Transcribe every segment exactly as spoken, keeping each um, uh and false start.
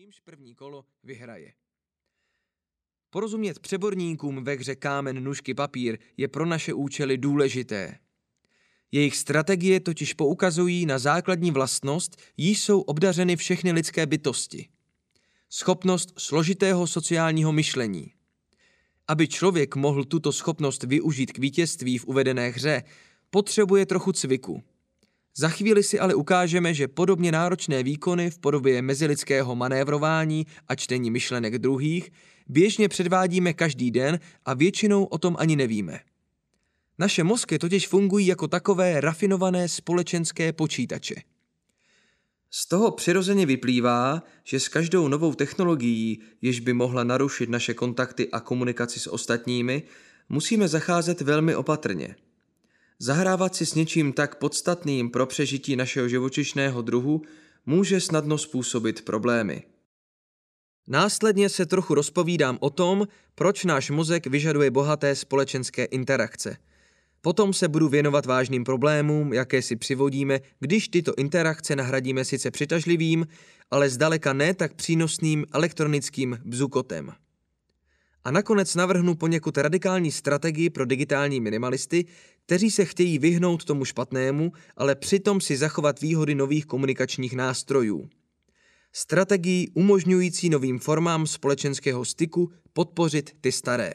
čímž první kolo vyhraje. Porozumět přeborníkům ve hře kámen, nůžky, papír je pro naše účely důležité. Jejich strategie totiž poukazují na základní vlastnost, jíž jsou obdařeny všechny lidské bytosti. Schopnost složitého sociálního myšlení. Aby člověk mohl tuto schopnost využít k vítězství v uvedené hře, potřebuje trochu cviku. Za chvíli si ale ukážeme, že podobně náročné výkony v podobě mezilidského manévrování a čtení myšlenek druhých běžně předvádíme každý den a většinou o tom ani nevíme. Naše mozky totiž fungují jako takové rafinované společenské počítače. Z toho přirozeně vyplývá, že s každou novou technologií, jež by mohla narušit naše kontakty a komunikaci s ostatními, musíme zacházet velmi opatrně. Zahrávat si s něčím tak podstatným pro přežití našeho živočišného druhu může snadno způsobit problémy. Následně se trochu rozpovídám o tom, proč náš mozek vyžaduje bohaté společenské interakce. Potom se budu věnovat vážným problémům, jaké si přivodíme, když tyto interakce nahradíme sice přitažlivým, ale zdaleka ne tak přínosným elektronickým bzukotem. A nakonec navrhnu poněkud radikální strategii pro digitální minimalisty, kteří se chtějí vyhnout tomu špatnému, ale přitom si zachovat výhody nových komunikačních nástrojů. Strategii umožňující novým formám společenského styku podpořit ty staré.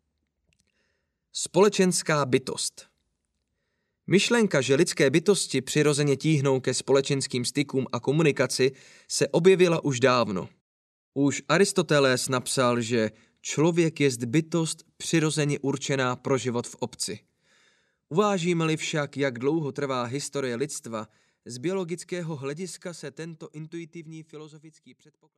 Společenská bytost. Myšlenka, že lidské bytosti přirozeně tíhnou ke společenským stykům a komunikaci, se objevila už dávno. Už Aristoteles napsal, že člověk jest bytost přirozeně určená pro život v obci. Uvážíme-li však, jak dlouho trvá historie lidstva, z biologického hlediska se tento intuitivní filozofický předpoklad